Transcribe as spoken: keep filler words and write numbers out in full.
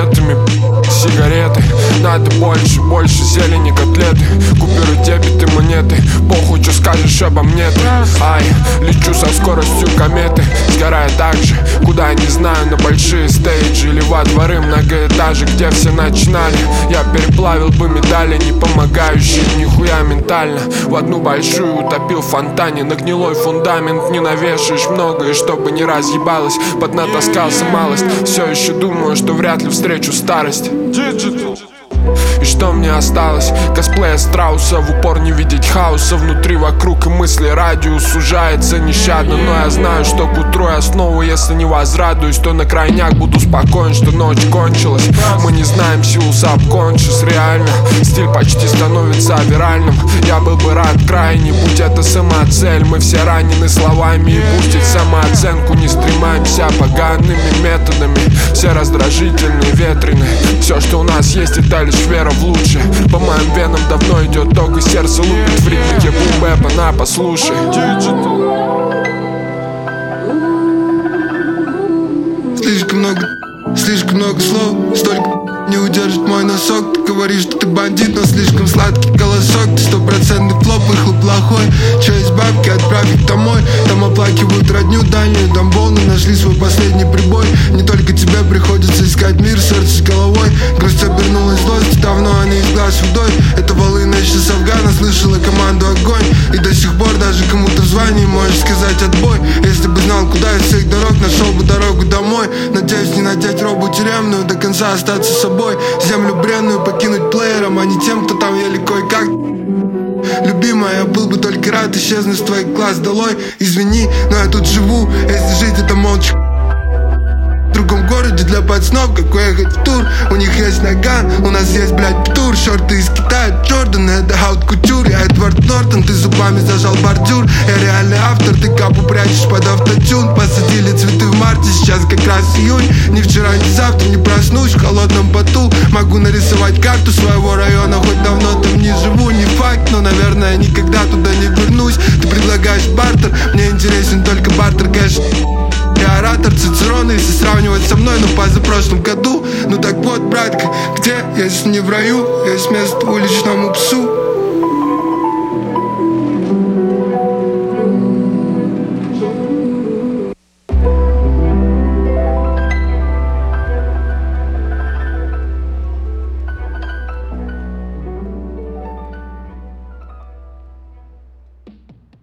монетами, сигареты. Надо больше, больше зелени, котлеты, купюры, дебеты, монеты. Похуй, что скажешь обо мне ты. Ай, лечу со скоростью кометы, сгорая так же, куда не знаю, на большие стейджи или во дворы многоэтажек, где все начинали. Я переплавил бы медали, не помогающие нихуя ментально. В одну большую утопил в фонтане, на гнилой фундамент не навешаешь много. И чтобы не разъебалось, поднатаскался малость. Все еще думаю, что вряд ли встречу старость. И что мне осталось? Косплея страуса, в упор не видеть хаоса внутри, вокруг и мысли радиус сужается нещадно. Но я знаю, что к утру я снова, если не возрадуюсь, то на крайняк буду спокоен, что ночь кончилась. Мы не знаем силу subconscious, реально стиль почти становится виральным. Я был бы рад крайне, будь это самоцель. Мы все ранены словами, и пустить самооценку не стремаемся погаными методами. Все раздражительные, ветреные. Все, что у нас есть, это лишь вера в лучшее. По моим венам давно идет ток, и сердце лупит в ритмике бум-бэпа, на, послушай. Слишком много, слишком много слов, столько не удержит мой носок. Ты говоришь, что ты бандит, но слишком сладкий колосок. Ты стопроцентный флоп, выхлоп плохой. Че есть бабки, отправь их домой. Там оплакивают родню дальнюю, там волны нашли свой последний прибой. Не только тебе приходится искать мир, сердце с головой. Грусть обернулась злостью, давно она из глаз водой. Это волына еще с Афгана, слышала команду огонь. И до сих пор даже кому-то в звании можешь сказать отбой. Если бы знал, куда из всех дорог, нашел бы дорогу домой. Надеюсь не надеть робу тюремную, до конца остаться собой. Землю бренную покинуть плеером, а не тем, кто там еле кое-как. Любимая, я был бы только рад исчезнуть с твоих глаз долой. Извини, но я тут живу, если жить это молча. В другом городе для пацанов, как уехать в тур. У них есть наган, у нас есть, блядь, птур. Шорты из Китая, Джордан, это хаут кутюр. Я Эдвард Нортон, ты зубами зажал бордюр. Я реальный автор, ты капу прячешь под автотюн. Посадили цветы в марте, сейчас как раз июнь. Ни вчера, ни завтра не проснусь в холодном поту. Могу нарисовать карту своего района, хоть давно там не живу. Не факт, но, наверное, никогда туда не вернусь. Ты предлагаешь бартер, мне интересен только бартер кэш. Я оратор Цицерона, если сравнивать со мной, ну позапрошлом году. Ну так вот, братка, где, если не в раю, есть место уличному псу.